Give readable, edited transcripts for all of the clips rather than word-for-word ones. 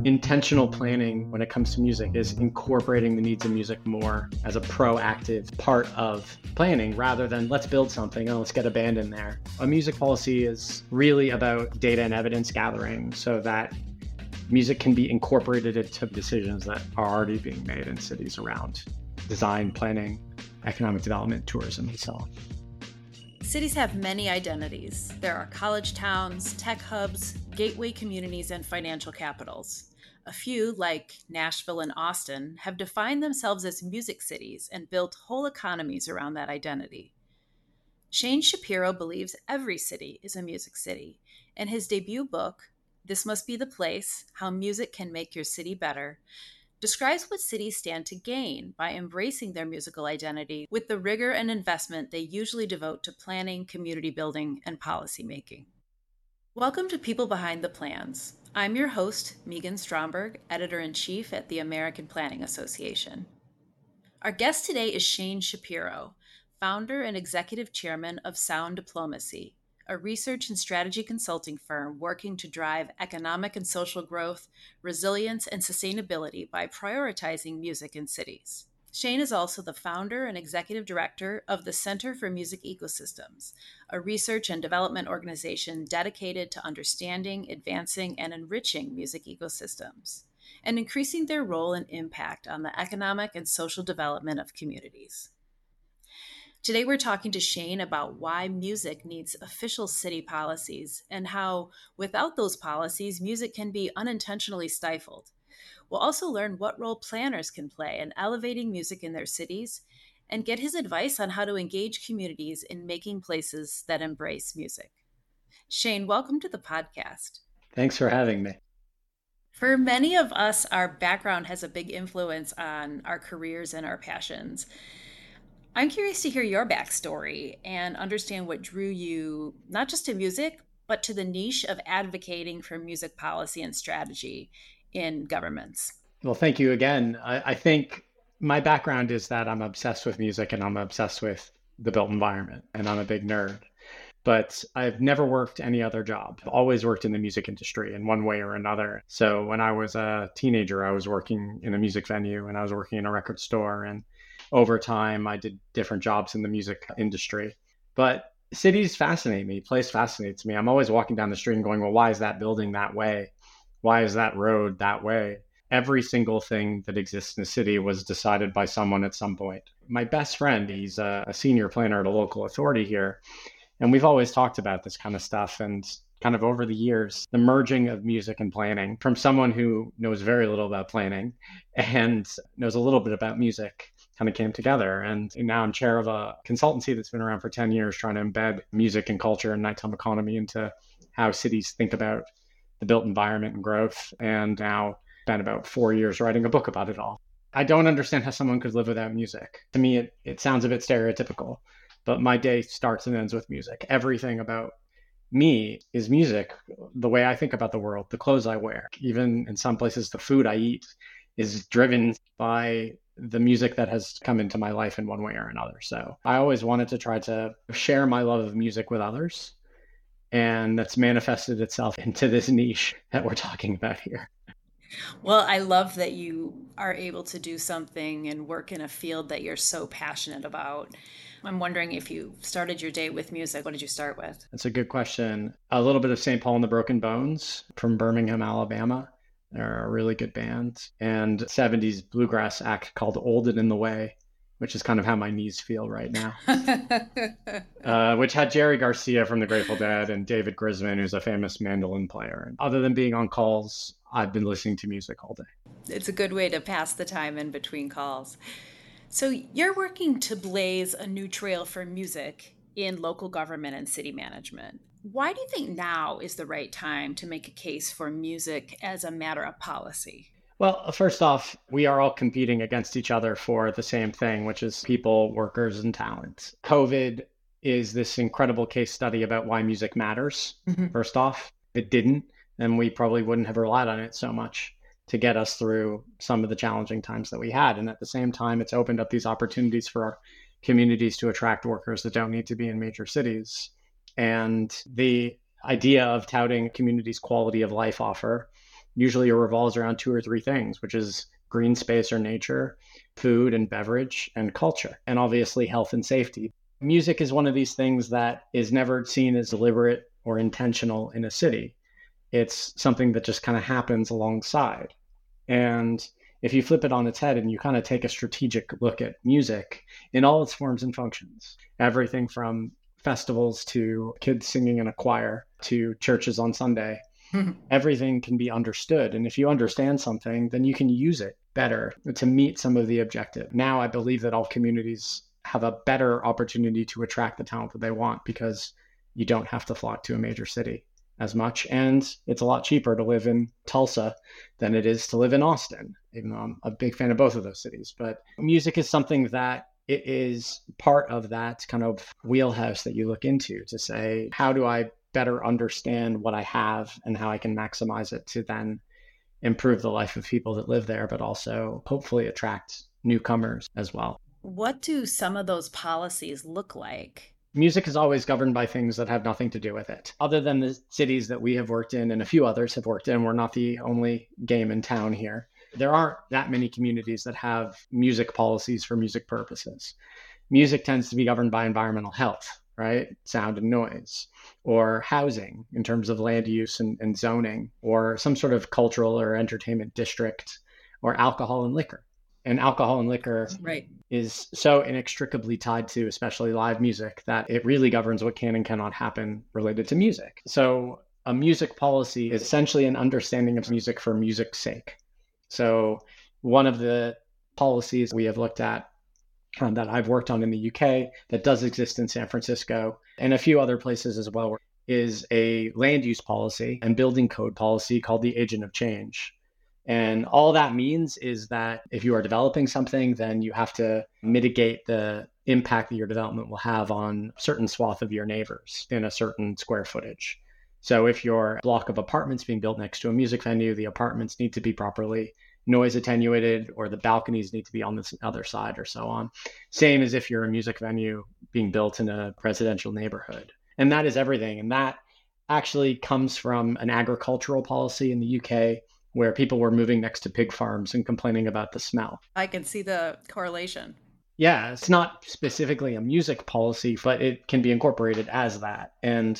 Intentional planning when it comes to music is incorporating the needs of music more as a proactive part of planning rather than let's build something and let's get a band in there. A music policy is really about data and evidence gathering so that music can be incorporated into decisions that are already being made in cities around design, planning, economic development, tourism, and so on. Cities have many identities. There are college towns, tech hubs, gateway communities, and financial capitals. A few, like Nashville and Austin, have defined themselves as music cities and built whole economies around that identity. Shane Shapiro believes every city is a music city, and his debut book, This Must Be the Place: How Music Can Make Your City Better, describes what cities stand to gain by embracing their musical identity with the rigor and investment they usually devote to planning, community building, and policy making. Welcome to People Behind the Plans. I'm your host, Megan Stromberg, Editor-in-Chief at the American Planning Association. Our guest today is Shane Shapiro, founder and executive chairman of Sound Diplomacy, a research and strategy consulting firm working to drive economic and social growth, resilience, and sustainability by prioritizing music in cities. Shane is also the founder and executive director of the Center for Music Ecosystems, a research and development organization dedicated to understanding, advancing, and enriching music ecosystems, and increasing their role and impact on the economic and social development of communities. Today, we're talking to Shane about why music needs official city policies and how, without those policies, music can be unintentionally stifled. We'll also learn what role planners can play in elevating music in their cities and get his advice on how to engage communities in making places that embrace music. Shane, welcome to the podcast. Thanks for having me. For many of us, our background has a big influence on our careers and our passions. I'm curious to hear your backstory and understand what drew you not just to music, but to the niche of advocating for music policy and strategy in governments. Well, thank you again. I think my background is that I'm obsessed with music and I'm obsessed with the built environment, and I'm a big nerd. But I've never worked any other job. I've always worked in the music industry in one way or another. So when I was a teenager, I was working in a music venue and I was working in a record store. And over time, I did different jobs in the music industry. But cities fascinate me. Place fascinates me. I'm always walking down the street and going, well, why is that building that way? Why is that road that way? Every single thing that exists in the city was decided by someone at some point. My best friend, he's a senior planner at a local authority here. And we've always talked about this kind of stuff. And kind of over the years, the merging of music and planning from someone who knows very little about planning and knows a little bit about music kind of came together. And now I'm chair of a consultancy that's been around for 10 years, trying to embed music and culture and nighttime economy into how cities think about the built environment and growth. And now spent about 4 years writing a book about it all. I don't understand how someone could live without music. To me, it sounds a bit stereotypical, but my day starts and ends with music. Everything about me is music. The way I think about the world, the clothes I wear, even in some places, the food I eat is driven by the music that has come into my life in one way or another. So I always wanted to try to share my love of music with others. And that's manifested itself into this niche that we're talking about here. Well, I love that you are able to do something and work in a field that you're so passionate about. I'm wondering if you started your day with music. What did you start with? That's a good question. A little bit of St. Paul and the Broken Bones from Birmingham, Alabama. They're a really good band. And 70s bluegrass act called Old and in the Way, which is kind of how my knees feel right now, which had Jerry Garcia from the Grateful Dead and David Grisman, who's a famous mandolin player. And other than being on calls, I've been listening to music all day. It's a good way to pass the time in between calls. So you're working to blaze a new trail for music in local government and city management. Why do you think now is the right time to make a case for music as a matter of policy? Well, first off, we are all competing against each other for the same thing, which is people, workers, and talent. COVID is this incredible case study about why music matters. First off, it didn't, and we probably wouldn't have relied on it so much to get us through some of the challenging times that we had. And at the same time, it's opened up these opportunities for our communities to attract workers that don't need to be in major cities. And the idea of touting communities' quality of life offer usually it revolves around two or three things, which is green space or nature, food and beverage, and culture, and obviously health and safety. Music is one of these things that is never seen as deliberate or intentional in a city. It's something that just kind of happens alongside. And if you flip it on its head and you kind of take a strategic look at music in all its forms and functions, everything from festivals to kids singing in a choir to churches on Sunday, everything can be understood. And if you understand something, then you can use it better to meet some of the objective. Now, I believe that all communities have a better opportunity to attract the talent that they want because you don't have to flock to a major city as much. And it's a lot cheaper to live in Tulsa than it is to live in Austin, even though I'm a big fan of both of those cities. But music is something that it is part of that kind of wheelhouse that you look into to say, how do I better understand what I have and how I can maximize it to then improve the life of people that live there, but also hopefully attract newcomers as well. What do some of those policies look like? Music is always governed by things that have nothing to do with it. Other than the cities that we have worked in and a few others have worked in, we're not the only game in town here. There aren't that many communities that have music policies for music purposes. Music tends to be governed by environmental health, right? Sound and noise, or housing in terms of land use and zoning, or some sort of cultural or entertainment district, or alcohol and liquor. And alcohol and liquor is so inextricably tied to especially live music that it really governs what can and cannot happen related to music. So a music policy is essentially an understanding of music for music's sake. So one of the policies we have looked at that I've worked on in the UK that does exist in San Francisco and a few other places as well is a land use policy and building code policy called the Agent of Change. And all that means is that if you are developing something, then you have to mitigate the impact that your development will have on a certain swath of your neighbors in a certain square footage. So if your block of apartments being built next to a music venue, the apartments need to be properly noise attenuated, or the balconies need to be on the other side, or so on. Same as if you're a music venue being built in a residential neighborhood. And that is everything. And that actually comes from an agricultural policy in the UK where people were moving next to pig farms and complaining about the smell. I can see the correlation. Yeah, it's not specifically a music policy, but it can be incorporated as that. And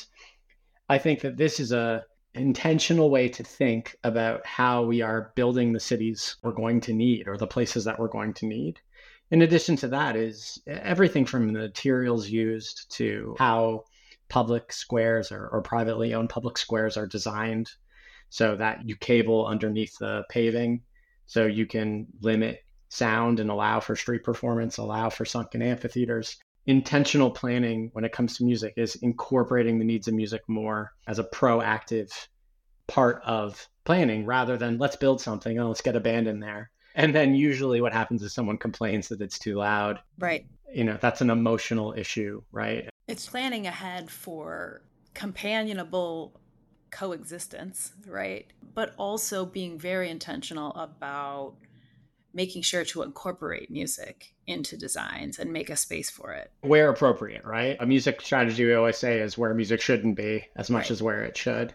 I think that this is a intentional way to think about how we are building the cities we're going to need or the places that we're going to need. In addition to that is everything from the materials used to how public squares or privately owned public squares are designed so that you cable underneath the paving so you can limit sound and allow for street performance, allow for sunken amphitheaters. Intentional planning when it comes to music is incorporating the needs of music more as a proactive part of planning rather than let's build something and let's get a band in there. And then usually what happens is someone complains that it's too loud. Right. You know, that's an emotional issue, right? It's planning ahead for companionable coexistence, right? But also being very intentional about making sure to incorporate music into designs and make a space for it. Where appropriate, right? A music strategy we always say is where music shouldn't be as much as where it should.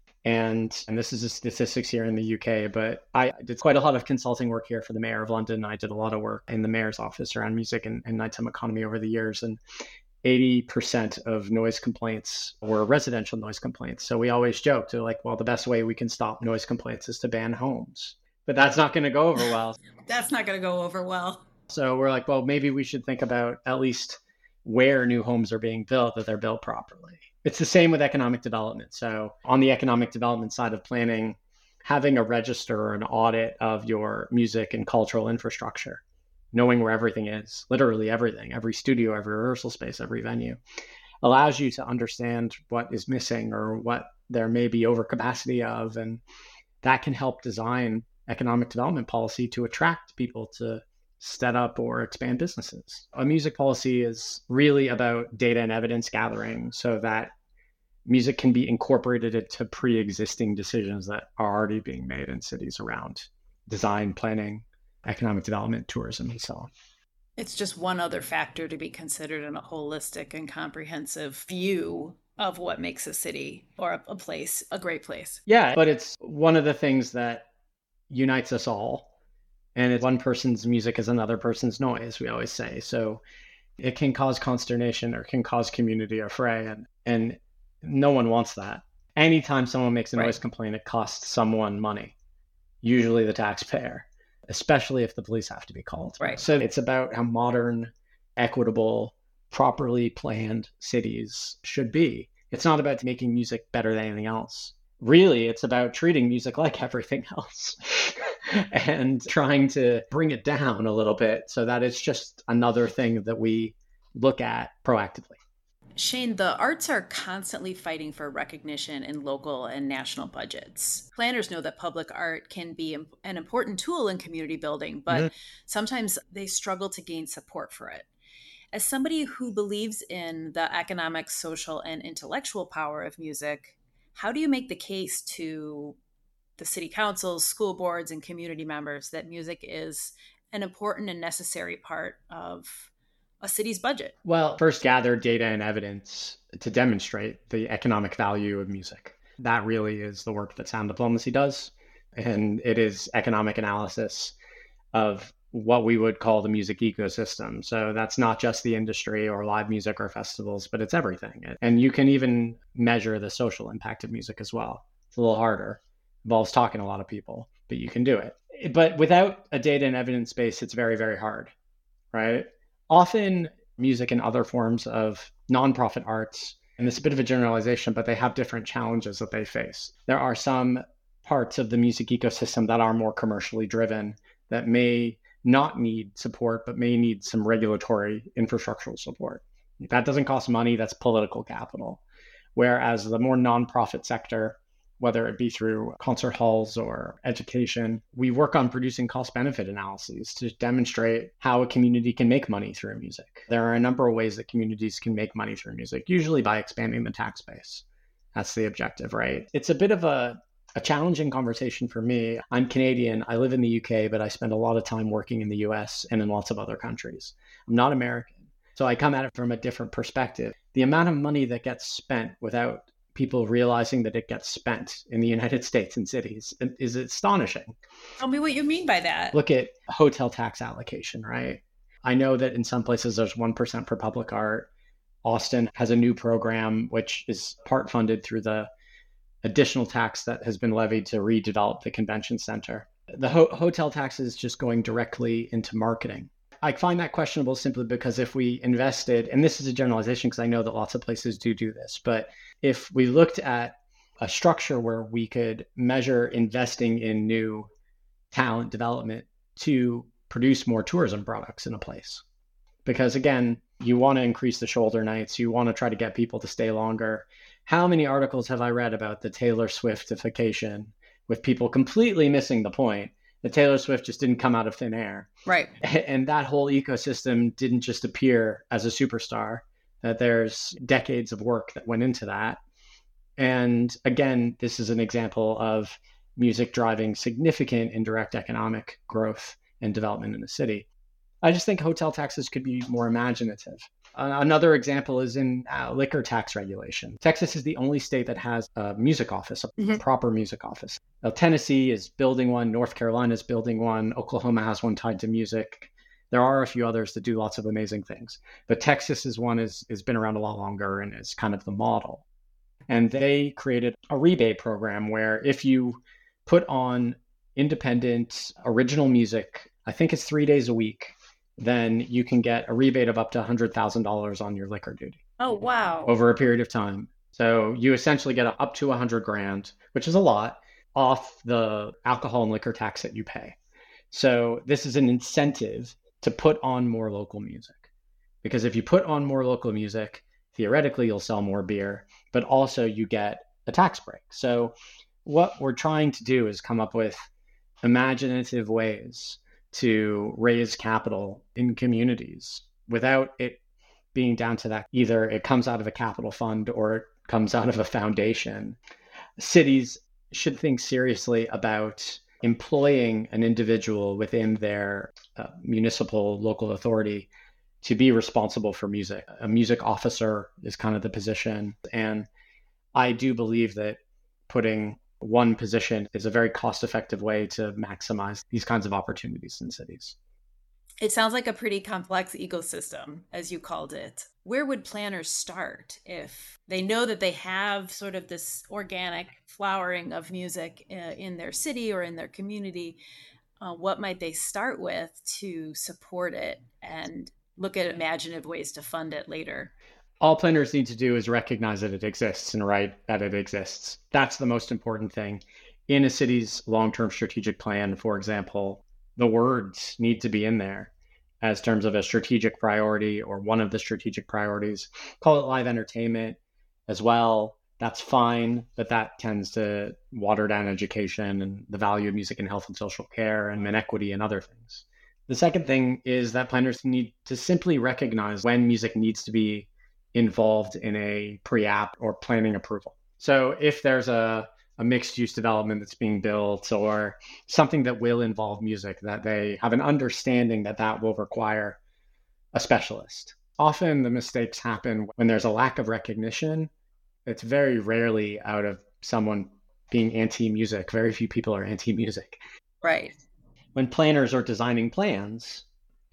And this is the statistics here in the UK, but I did quite a lot of consulting work here for the Mayor of London. I did a lot of work in the Mayor's office around music and nighttime economy over the years. And 80% of noise complaints were residential noise complaints. So we always joke to like, well, the best way we can stop noise complaints is to ban homes. But that's not going to go over well. That's not going to go over well. So we're like, well, maybe we should think about at least where new homes are being built, that they're built properly. It's the same with economic development. So on the economic development side of planning, having a register or an audit of your music and cultural infrastructure, knowing where everything is, literally everything, every studio, every rehearsal space, every venue, allows you to understand what is missing or what there may be overcapacity of. And that can help design economic development policy to attract people to set up or expand businesses. A music policy is really about data and evidence gathering so that music can be incorporated into pre-existing decisions that are already being made in cities around design, planning, economic development, tourism, and so on. It's just one other factor to be considered in a holistic and comprehensive view of what makes a city or a place a great place. Yeah, but it's one of the things that unites us all. And it's one person's music is another person's noise, we always say. So it can cause consternation or can cause community affray. And no one wants that. Anytime someone makes a noise complaint, it costs someone money, usually the taxpayer, especially if the police have to be called. Right. So it's about how modern, equitable, properly planned cities should be. It's not about making music better than anything else. Really, it's about treating music like everything else and trying to bring it down a little bit so that it's just another thing that we look at proactively. Shane, the arts are constantly fighting for recognition in local and national budgets. Planners know that public art can be an important tool in community building, but sometimes they struggle to gain support for it. As somebody who believes in the economic, social, and intellectual power of music, how do you make the case to the city councils, school boards, and community members that music is an important and necessary part of a city's budget? Well, first gather data and evidence to demonstrate the economic value of music. That really is the work that sound diplomacy does. And it is economic analysis of what we would call the music ecosystem. So that's not just the industry or live music or festivals, but it's everything. And you can even measure the social impact of music as well. It's a little harder. It involves talking to a lot of people, but you can do it. But without a data and evidence base, it's very, very hard, right? Often music and other forms of nonprofit arts, and it's a bit of a generalization, but they have different challenges that they face. There are some parts of the music ecosystem that are more commercially driven that may not need support, but may need some regulatory infrastructural support. That doesn't cost money, that's political capital. Whereas the more nonprofit sector, whether it be through concert halls or education, we work on producing cost-benefit analyses to demonstrate how a community can make money through music. There are a number of ways that communities can make money through music, usually by expanding the tax base. That's the objective, right? It's a bit of a challenging conversation for me. I'm Canadian. I live in the UK, but I spend a lot of time working in the US and in lots of other countries. I'm not American. So I come at it from a different perspective. The amount of money that gets spent without people realizing that it gets spent in the United States and cities is astonishing. Tell me what you mean by that. Look at hotel tax allocation, right? I know that in some places there's 1% for public art. Austin has a new program, which is part funded through the additional tax that has been levied to redevelop the convention center. The hotel tax is just going directly into marketing. I find that questionable simply because if we invested, and this is a generalization because I know that lots of places do this, but if we looked at a structure where we could measure investing in new talent development to produce more tourism products in a place. Because again, you want to increase the shoulder nights, you want to try to get people to stay longer. How many articles have I read about the Taylor Swiftification with people completely missing the point that Taylor Swift just didn't come out of thin air? Right. And that whole ecosystem didn't just appear as a superstar, that there's decades of work that went into that. And again, this is an example of music driving significant indirect economic growth and development in the city. I just think hotel taxes could be more imaginative. Another example is in liquor tax regulation. Texas is the only state that has a music office, a proper music office. Now, Tennessee is building one. North Carolina is building one. Oklahoma has one tied to music. There are a few others that do lots of amazing things. But Texas is one has been around a lot longer and is kind of the model. And they created a rebate program where if you put on independent original music, I think it's 3 days a week, then you can get a rebate of up to $100,000 on your liquor duty. Oh, wow. Over a period of time. So you essentially get up to $100,000, which is a lot, off the alcohol and liquor tax that you pay. So this is an incentive to put on more local music. Because if you put on more local music, theoretically you'll sell more beer, but also you get a tax break. So what we're trying to do is come up with imaginative ways to raise capital in communities without it being down to that. Either it comes out of a capital fund or it comes out of a foundation. Cities should think seriously about employing an individual within their municipal local authority to be responsible for music. A music officer is kind of the position. And I do believe that putting one position is a very cost-effective way to maximize these kinds of opportunities in cities. It sounds like a pretty complex ecosystem, as you called it. Where would planners start if they know that they have sort of this organic flowering of music in their city or in their community? What might they start with to support it and look at imaginative ways to fund it later? All planners need to do is recognize that it exists and write that it exists. That's the most important thing. In a city's long-term strategic plan, for example, the words need to be in there as terms of a strategic priority or one of the strategic priorities. Call it live entertainment as well. That's fine, but that tends to water down education and the value of music in health and social care and equity and other things. The second thing is that planners need to simply recognize when music needs to be involved in a pre-app or planning approval. So if there's a mixed use development that's being built or something that will involve music, that they have an understanding that that will require a specialist. Often the mistakes happen when there's a lack of recognition. It's very rarely out of someone being anti-music. Very few people are anti-music. Right. When planners are designing plans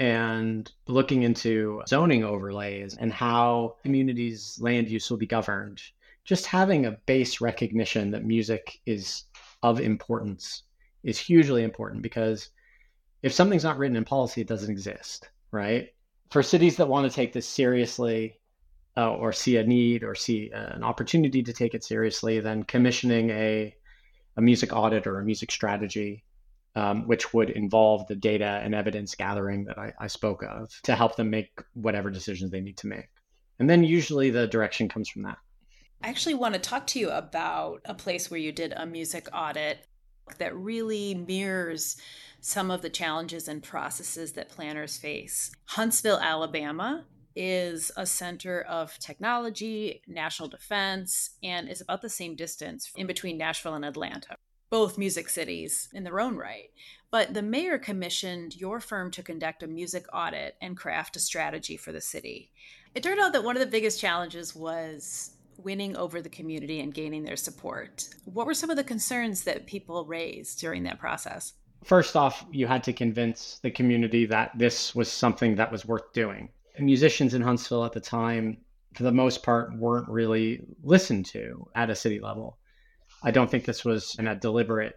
and looking into zoning overlays and how communities' land use will be governed, just having a base recognition that music is of importance is hugely important, because if something's not written in policy, it doesn't exist, right? For cities that want to take this seriously or see a need or see an opportunity to take it seriously, then commissioning a music audit or a music strategy, which would involve the data and evidence gathering that I spoke of to help them make whatever decisions they need to make. And then usually the direction comes from that. I actually want to talk to you about a place where you did a music audit that really mirrors some of the challenges and processes that planners face. Huntsville, Alabama is a center of technology, national defense, and is about the same distance in between Nashville and Atlanta, both music cities in their own right. But the mayor commissioned your firm to conduct a music audit and craft a strategy for the city. It turned out that one of the biggest challenges was winning over the community and gaining their support. What were some of the concerns that people raised during that process? First off, you had to convince the community that this was something that was worth doing. Musicians in Huntsville at the time, for the most part, weren't really listened to at a city level. I don't think this was a deliberate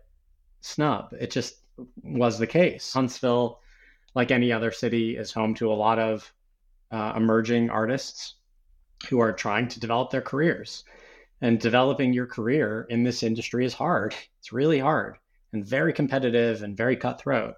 snub. It just was the case. Huntsville, like any other city, is home to a lot of emerging artists who are trying to develop their careers. And developing your career in this industry is hard. It's really hard and very competitive and very cutthroat.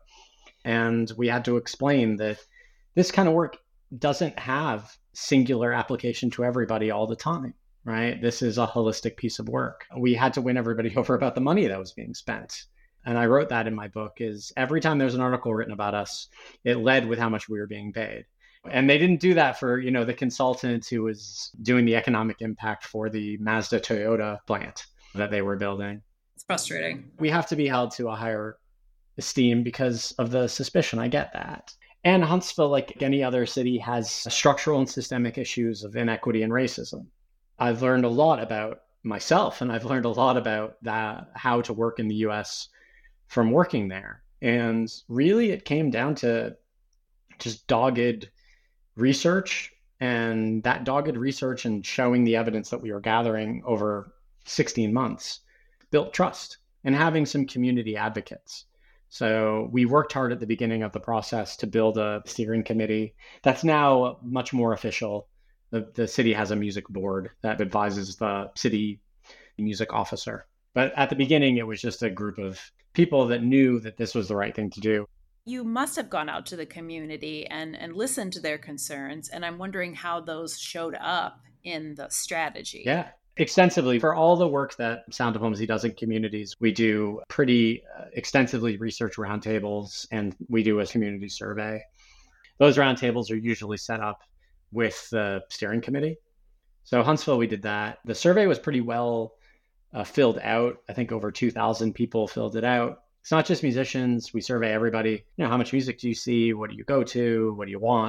And we had to explain that this kind of work doesn't have singular application to everybody all the time, right? This is a holistic piece of work. We had to win everybody over about the money that was being spent. And I wrote that in my book, is every time there's an article written about us, it led with how much we were being paid. And they didn't do that for, the consultant who was doing the economic impact for the Mazda Toyota plant that they were building. It's frustrating. We have to be held to a higher esteem because of the suspicion. I get that. And Huntsville, like any other city, has structural and systemic issues of inequity and racism. I've learned a lot about myself, and I've learned a lot about how to work in the US from working there. And really, it came down to just dogged research, and that dogged research and showing the evidence that we were gathering over 16 months built trust, and having some community advocates. So we worked hard at the beginning of the process to build a steering committee that's now much more official. The city has a music board that advises the city music officer. But at the beginning, it was just a group of people that knew that this was the right thing to do. You must have gone out to the community and listened to their concerns. And I'm wondering how those showed up in the strategy. Yeah, extensively. For all the work that Sound Diplomacy does in communities, we do pretty extensively research roundtables, and we do a community survey. Those roundtables are usually set up with the steering committee. So Huntsville, we did that. The survey was pretty well filled out. I think over 2,000 people filled it out. It's not just musicians. We survey everybody. How much music do you see? What do you go to? What do you want?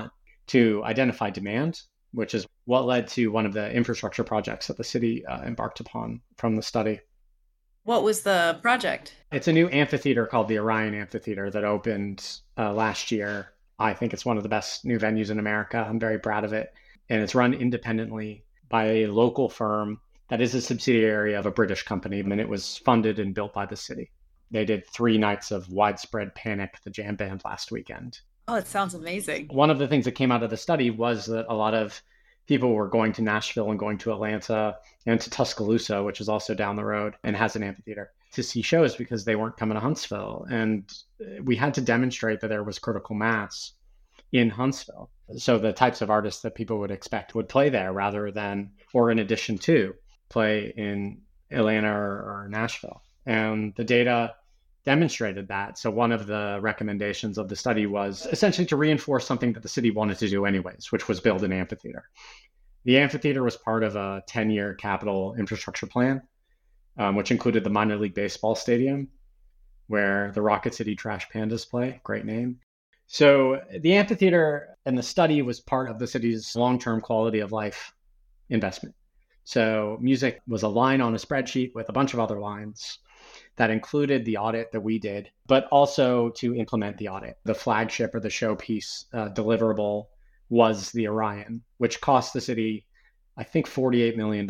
to identify demand, which is what led to one of the infrastructure projects that the city embarked upon from the study. What was the project? It's a new amphitheater called the Orion Amphitheater that opened last year. I think it's one of the best new venues in America. I'm very proud of it. And it's run independently by a local firm that is a subsidiary of a British company, and it was funded and built by the city. They did 3 nights of Widespread Panic, the jam band, last weekend. Oh, it sounds amazing. One of the things that came out of the study was that a lot of people were going to Nashville and going to Atlanta and to Tuscaloosa, which is also down the road and has an amphitheater, to see shows because they weren't coming to Huntsville. And we had to demonstrate that there was critical mass in Huntsville. So the types of artists that people would expect would play there rather than, or in addition to, play in Atlanta or Nashville. And the data demonstrated that. So one of the recommendations of the study was essentially to reinforce something that the city wanted to do anyways, which was build an amphitheater. The amphitheater was part of a 10-year capital infrastructure plan, which included the minor league baseball stadium, where the Rocket City Trash Pandas play. Great name. So the amphitheater and the study was part of the city's long-term quality of life investment. So music was a line on a spreadsheet with a bunch of other lines that included the audit that we did, but also to implement the audit. The flagship or the showpiece deliverable was the Orion, which cost the city, I think, $48 million.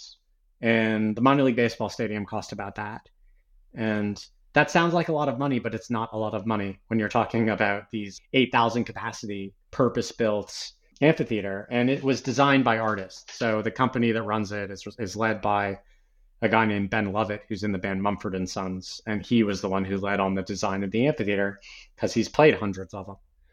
And the minor league baseball stadium cost about that. And that sounds like a lot of money, but it's not a lot of money when you're talking about these 8,000 capacity purpose-built amphitheater. And it was designed by artists. So the company that runs it is led by a guy named Ben Lovett, who's in the band Mumford & Sons. And he was the one who led on the design of the amphitheater because he's played hundreds of them.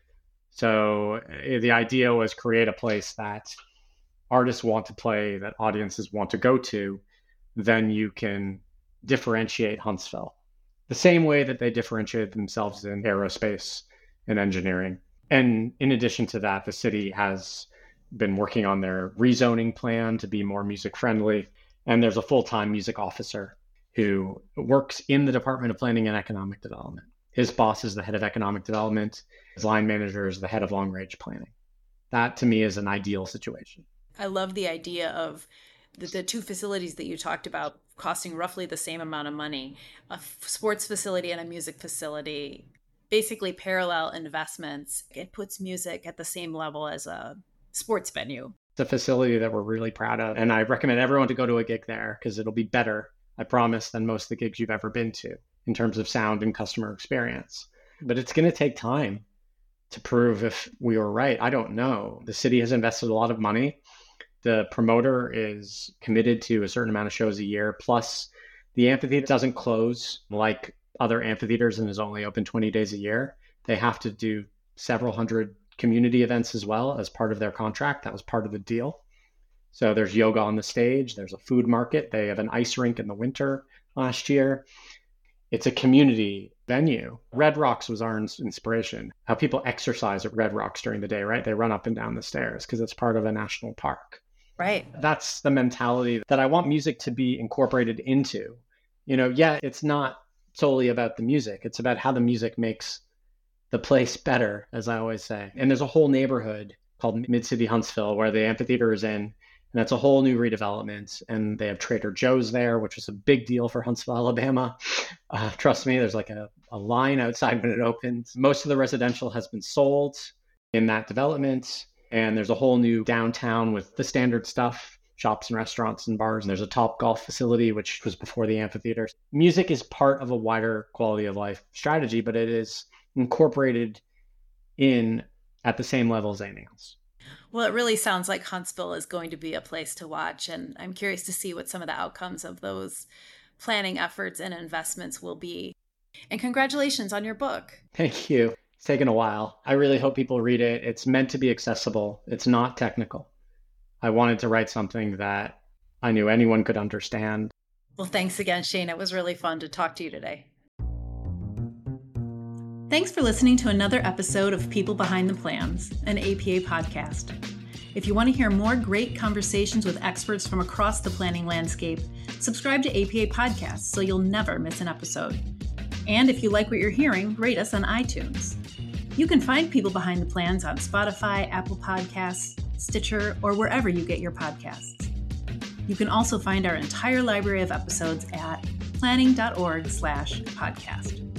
So the idea was create a place that artists want to play, that audiences want to go to. Then you can differentiate Huntsville the same way that they differentiate themselves in aerospace and engineering. And in addition to that, the city has been working on their rezoning plan to be more music friendly. And there's a full-time music officer who works in the Department of Planning and Economic Development. His boss is the head of economic development. His line manager is the head of long-range planning. That, to me, is an ideal situation. I love the idea of the 2 facilities that you talked about costing roughly the same amount of money, a sports facility and a music facility, basically parallel investments. It puts music at the same level as a sports venue. It's a facility that we're really proud of. And I recommend everyone to go to a gig there because it'll be better, I promise, than most of the gigs you've ever been to in terms of sound and customer experience. But it's going to take time to prove if we were right. I don't know. The city has invested a lot of money. The promoter is committed to a certain amount of shows a year. Plus, the amphitheater doesn't close like other amphitheaters and is only open 20 days a year. They have to do several hundred community events as well as part of their contract. That was part of the deal. So there's yoga on the stage. There's a food market. They have an ice rink in the winter last year. It's a community venue. Red Rocks was our inspiration. How people exercise at Red Rocks during the day, right? They run up and down the stairs because it's part of a national park. Right. That's the mentality that I want music to be incorporated into. It's not solely about the music. It's about how the music makes the place better, as I always say. And there's a whole neighborhood called Mid-City Huntsville where the amphitheater is in. And that's a whole new redevelopment. And they have Trader Joe's there, which is a big deal for Huntsville, Alabama. Trust me, there's like a line outside when it opens. Most of the residential has been sold in that development. And there's a whole new downtown with the standard stuff, shops and restaurants and bars. And there's a Top Golf facility, which was before the amphitheater. Music is part of a wider quality of life strategy, but it is incorporated in at the same level as anything else. Well, it really sounds like Huntsville is going to be a place to watch. And I'm curious to see what some of the outcomes of those planning efforts and investments will be. And congratulations on your book. Thank you. It's taken a while. I really hope people read it. It's meant to be accessible. It's not technical. I wanted to write something that I knew anyone could understand. Well, thanks again, Shane. It was really fun to talk to you today. Thanks for listening to another episode of People Behind the Plans, an APA podcast. If you want to hear more great conversations with experts from across the planning landscape, subscribe to APA Podcasts so you'll never miss an episode. And if you like what you're hearing, rate us on iTunes. You can find People Behind the Plans on Spotify, Apple Podcasts, Stitcher, or wherever you get your podcasts. You can also find our entire library of episodes at planning.org/podcast.